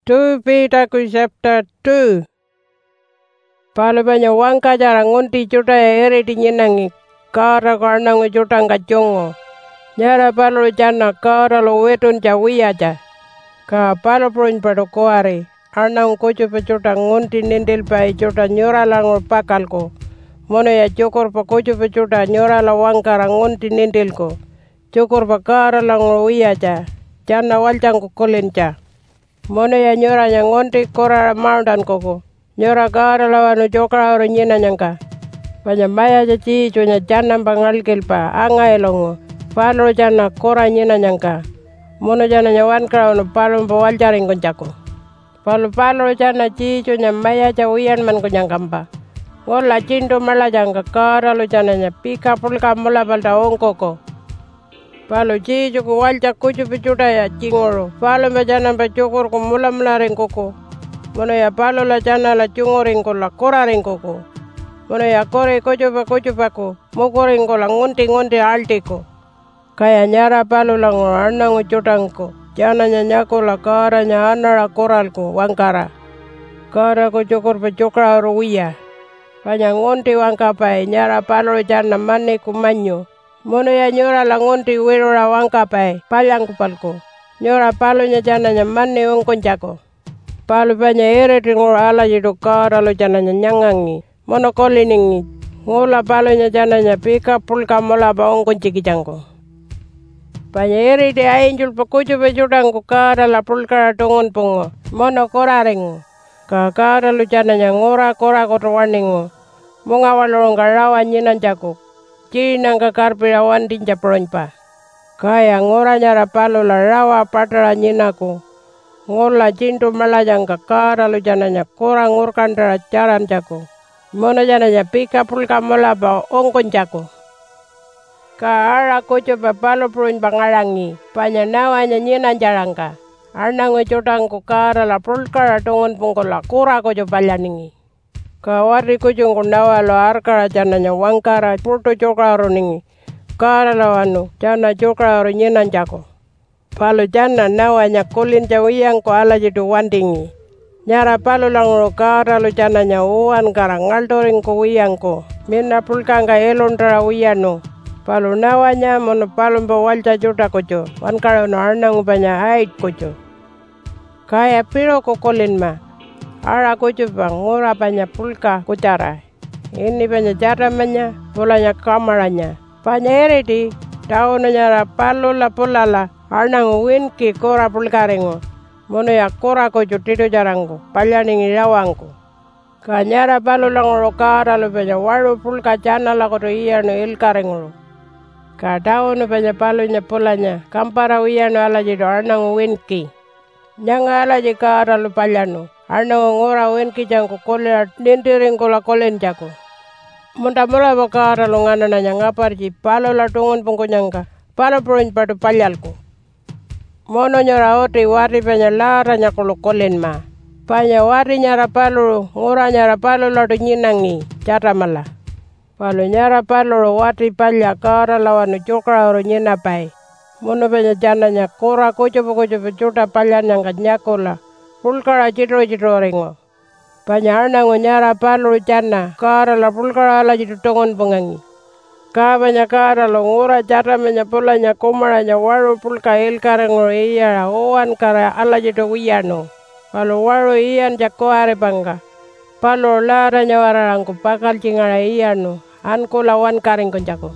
2 Peter chapter 2. Palu banyak wangka jarang ngunti cuta ya eri di nyenangi. Kara karena ngucuta ngkacongo. Nyara palu cana kara lo wetun cawi aja. Ka palu pun pada kuari. Arnang kucu pecuta ngunti nindil pai cuta nyora langur pakalku. Mono ya cukur pa kucu pecuta nyora la wangkara ngunti nindil ko. Cukur pa kara langur wiaja. Cana walcang ko kolenca. Mono ya nyora yang ngunti kora maundan koko. Nyora kara lawanu cokra oro nyina nyangka. Panya maya caci cunya cana pangalkil pa anga elongo. Palo cana kora nyina nyangka. Mono cana nyawan kra ono palo mpa walcaring koncako. Palo cana ci cunya maya cawian man konyangkampa. Ngola cinto mala jangka kara lo cana nya pika pulka mula balta ongkoko. Palo ci cuku walca kucu picuta ya cingoro. Palo mbajana mpa cukur ko mula ring koko. Mono ya palo la cana la cungoring ko la koraring koko. Mono ya kore kucu pako. Mokoring ko la ngunti alti ko. Kaya nyara palo la ngorana ngucutang ko. Cana nyanyako la kara nya anara koral ko wangkara. Kara ko cukur pecukra ruwiya. Panya ngunti wangkapai nyara palo cana mane kumanyo. Mono ya nyora la ngunti wirora wangkapai palang kupalko. Nyora palo nya cana nya mane ongkonjako. Palo panya ere tingor ala jido kara lo cana nya nyangangi. Mono koliningi. Ngola palo nya cana nya pika pulka mola ba ongkonjiki jangko. Panya ere de ainjul pakucu pecudangku kara la pulka tongon pongo. Mono korarengo. Kara lo cana nya ngora kora koto waningo. Monga walorong karawa nyinan jako. Cina ka karpira wandin japroñpa. Kaya ngora nyara palo la rawa patara nyinaku. Ngola cintu malajang ka kara lo jananya kora ngurkan dara caran jako. Mono jananya pika pulka mola ba ongkon jako. Ka ara kucu pa palo pruin pangarangi. Panya nawanya nyinan jarangka. Arna ngucutang ku kara la pulka ratongon pungkola kura kucu palyaningi. Kawari kucung kundawa lo arkara jananya wangkara puto cokra roningi. Kara lawanu jana cokra ro nyinan jako. Palo jana nawanya kulin cawiyang ko ala jitu wandingi. Nyara palo langro kara lo jananya uwan kara ngaldoring ko wiyang ko. Mina pulkangka elon dara wiyano. Palo nawanya mono palo mba walca juta koco. Wankara no arnang upanya ait koco. Kaya piro ko kulin ma. Ara kucu bang ngora banyak pulka kucara. Ini banyak cara manya, polanya kamaranya. Banyak ere di tahun nyara palo la polala. Arna ngwin ki kora pulka rengo. Mono ya kora kucu tido jarangku. Palyaningi rawangku. Kanyara palo la ngoro kara lo banyak waru pulka cana la koto iya no ilka rengo. Ka tahun banyak palonya polanya. Kampara iya no ala jido arna ngwin ki. Nyanga ala jikara lo palyano. Arna ngora wen kijang ko kole nintiring ko la kolen jako. Munta mula bakara lo ngana na ngapar ji palo la tongon pungko nyangka. Palo proin padu palyalko. Mono nyara oti wari panya lara nyako lo kolen ma. Panya wari nyara palo ngora nyara palo la do nyinangi cata mala. Palo nyara palo lo wati palya kara lawanu cokra oro nyina pai. Mono panya jana nyakora koco cuta palyan nyangka nyakola. Pulkara cito rengo. Panya nyara palo cana. Kara la pulkara ala jitu tongon pengangi. Ka banya kara lo ngura cata menya polanya komaranya waru pulka ilka rengo iya oan kara ala jitu wiyano. Palo waru iyan jako are bangga. Palo lara nyawararangku pakal cingara iyano. Anko lawan karing konjako.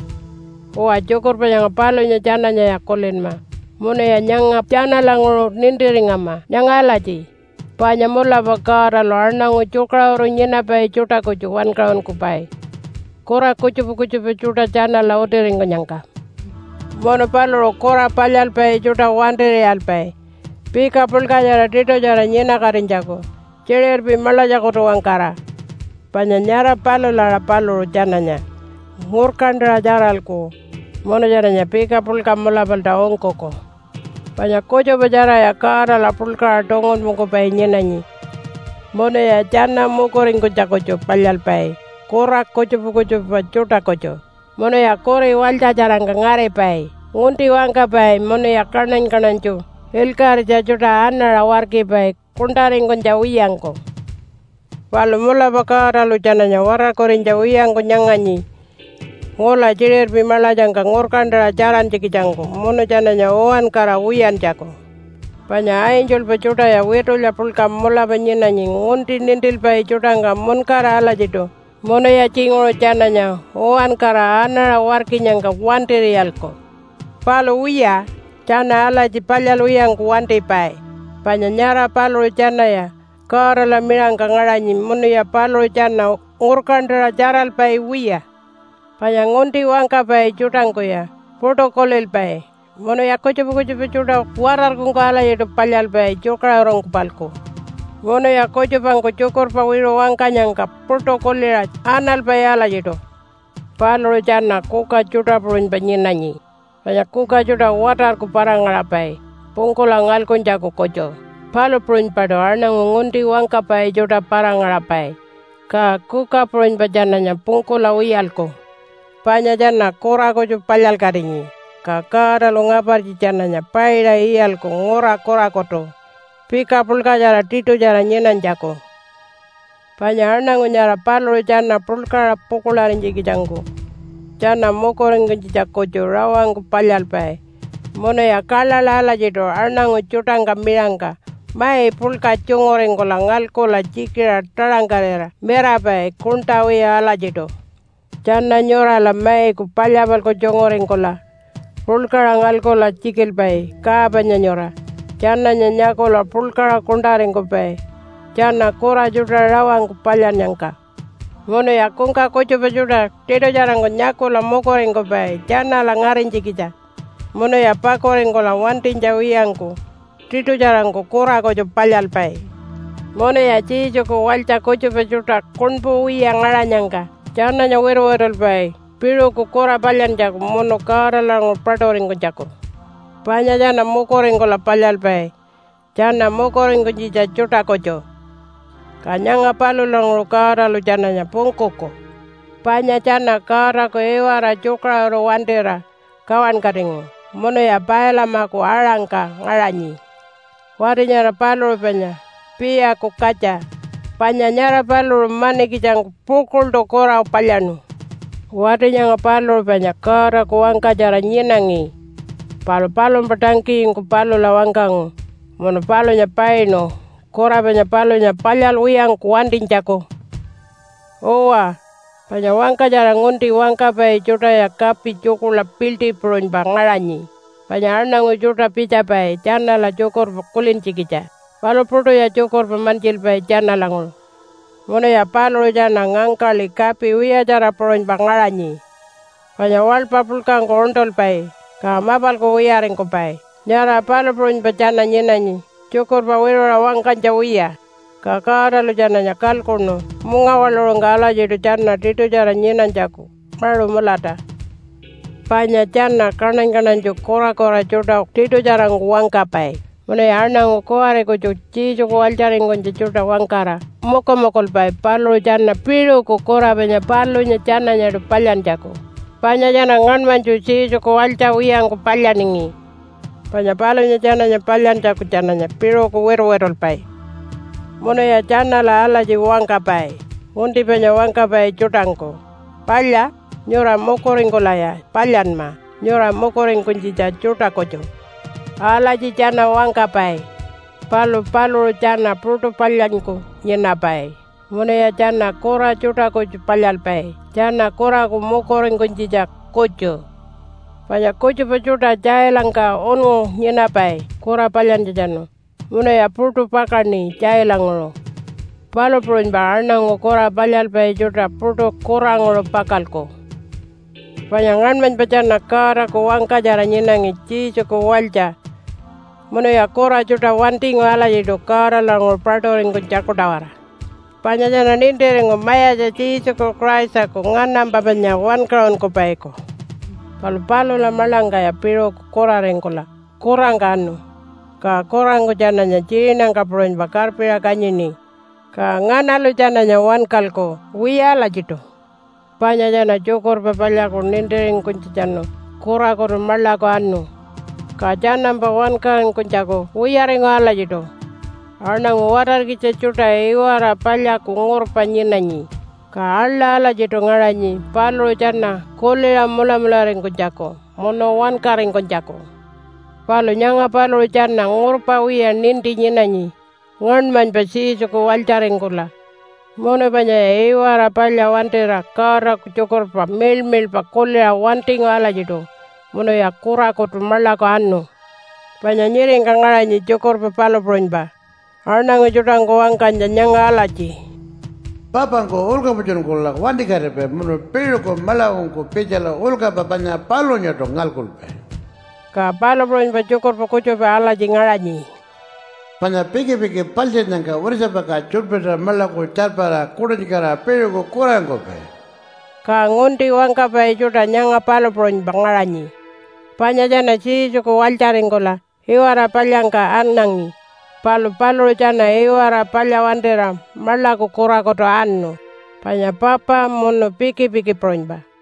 Oa cukur panya palo nya cana nya yakolen ma. Mono ya nyangap cana langro nindiring ama. Nyangala ji. Panya mula bakara lo arna ngucukra oro nyina pai cuta kucu wan kawan kupai. Kora kucu cuta cana la utiring nyangka. Mono palo lo kora palyal pai cuta wandiri al pai. Pika pulka jara tito jara nyina karin jako. Cirir pi mala jako to wangkara. Panya nyara palo lara palo lo cananya. Ngurkan dara jaralku. Mono jaranya pika pulka mula balda ongkoko. Panya koco bajara ya kara la pulka tongon mungko pai nyenanyi. Mono ya cana mukoring koca koco palyal pai. Kora koco cuta koco. Mono ya kore walca jarang ngare pai. Ngunti wangka pai mono ya kanan cu. Ilkar jacuta anara warki pai. kundaring kunja uyangko. Palu mula bakara lu jananya wara korinja uyangko nyangani. Ngola jirir bimala jangka ngurkandara jalan cikijangko. Mono jananya oan kara uyan jako. Panya ainjul pecuda ya wetul ya pulka mula penyinanyi. Ngunti nintil pai cudangka mun kara ala jitu. Mono ya cingolo jananya oan kara anara warki nyangka wantiri yalko. Palu uya jana ala jipalyal uyangko wanti pai. Panya nyara palu jana ya. Kara la mirangka ngaranyi mono ya palu jana ngurkandara jaral pai uya. Panya ngunti wangka pai cudangko ya. Protokolil pai. Mono ya kocopo-kocopo cuda warar kung kala yedo palyal pai cokra orang kupalko. Mono ya kocopangko cokor pa wiro wangka nyangka protokolira anal pai ala yedo. Palu jana kuka cuda purun penyinanyi. Panya kuka cuda warar ku parangala pai. Pungkola ngalkon jako koco. Palu purun pado arna ngunti wangka pai cuda parangala pai. Ka kuka purun pajananya pungkola uyalko. Panya jana kora koco palyal karingi. Kakara lo ngapar jananya paira iyalko ngora kora koto. Pika pulka jara tito jara nyenan jako. Panya arna ngunyara palu jana pulka pukularin jiki jangko. Jana mokoring kunjijak koco rawang ku palyal pai. Mono ya kala lala jito arna ngucutang kambirangka. Mai pulka cungoreng kola ngalkola cikira tarangkarera. Mera pai kuntawi ala jito. Jana nyora la mai ku palyabal ko cungoreng kola. Pulkara ngalkola cikil pai. Kaabanya nyora. Jana nyanyakola pulkara kundareng ko pai. Jana kora juda rawang ku palyan nyangka. Mono ya kungka koco pejuda. Tedo jarang ko nyakola mokoreng ko pai. Jana la ngarin cikija. Mono ya pakoreng kola wantin jawiyangku. Tito jarang ko kora koco palyal pai. Mono ya cijo ko walca koco pejuda kunpu wiyang aranyangka. Jana nya wero-wero pai. Piro ko kora palyan jako mono kara lang pratoring ko jako. Panya jana mokoreng ko la palyal pai. Jana mokoreng ko jija cuta koco. Kanyanga palu lang kara lu jana nya pungkoko. Panya jana kara ko ewara cokra ro wandera kawan karingo. Mono ya paela mako arangka ngaranyi. Wari nyara palu panya. Pia ko kaca. Panya nyara palu mane kijang pukul do kora palyanu. Wari nyanga palu panya kara ko wangka jara nyenangi. Palu-palu petangki ko palu la wangkang. Mono palu nya paino. Kora panya palu nya palyal uyang ko wandin jako. Owa. Panya wangka jara ngunti wangka pai cuta ya kapi cokula pilti purun bangaranyi. Panya arna ngucuta pica pai. Jana la cokor kulin cikica. Palu proto ya cokor pemancil pai jana langul. Mono ya palu jana ngangkali kapi uya jara purun bangaranyi. Panya wal papulkang ko ontol pai. Ka mapal ko uyaring ko pai. Nyara palu purun bajana nyenanyi. Cokor pa wiro rawangkan jauya. Kakara lu jana nyakal kono. Mungawal lo ngala jitu jana tito jara nyenan jaku. Malu melata. Panya jana kanan-kanan jo kora-kora cuta tito jara nguangka pai. Mono ya arna ngukoare ko cuci ko waljaring ko cuta wangkara. Moko-mokol pai palu jana piro ko kora panya palu nya jana nya do palyan jako. Panya jana nganman cuci ko walja uyang ko palyan ingi. Panya palu nya jana nya palyan jako jana nya piro ko wero-werol pai. Mono ya jana la ala ji wangka pai. Ngunti panya wangka pai cutangko. Palya nyora mokoring ko laya palyan ma. Nyora mokoring kunjija cuta koco. Ala ji jana wangka pai. Palu-palu jana pruto palyanku nyena pai. Mono ya jana kora cuta koco palyal pai. Jana kora ku mokoring kunjija koco. Panya koco pecuta jaya langka ono nyena pai. Kora palyan jano. Mono ya pruto pakani jaya langolo. Palu purun ba arna kora palyal pai cuta pruto kora ngolo pakalko. Panyangan men pecana kara ko wangka jara nyenangi cico ko walja. Mono ya kora cuta wanting wala jido kara langol pratoring ko jako dawara. Panya jana nindere ngo maya ja cico ko kraisa ko nganam babanya 1 crown ko paiko. Palu-palu la malanga ya piro ko kora rengkola. Korang kanu. Ka korang ko jana nya cinang ka proin bakar pira kanyini. Ka ngana lu jana nya 1 kalko. Wiya la jido. Panya jana cokor papalya ko nindering kunci jano. Kora ko rumala ko anu. Ka jana mpa 1 kan kunjako. Wiya rengo ala jido. Arnang warar kita cuta iwara palya kungur panyinanyi. Ka ala jito ngaranyi palo jana kolera mula ring jako. Mono wan karing jako. Palo nyanga palo jana ngurpa wiya ninti nyinanyi. Ngan man pasi suku walcaring kula. Mono banya iwara palya wantera kara cokor pa mil pa kolera wanting ala jito. Mono ya kura kotu mala ko anu. Banya nyiring kangaranyi cokor pa palo bronba. Arnang ujutang ko angkan nyanga alaji. Papa ko ulga bujun ko la wandi karepe mono pelo ko mala ko pejala ulga babanya palo nya to ngal kulpe. Ka palo bronba cokor pa kucho pa alaji ngaranyi. Panya peke palje nanga urisa baka churpeta mala ko charpara kuranjikara pelo ko kurang ko pe. Ka ngunti wangka pa ijuta nyanga palo bronba ngaranyi. Panya jana si suku walcaring kola iwara palyangka annangi. Palo jana iwara palya wandera mala ko kura koto anu. Panya papa mono piki bronba.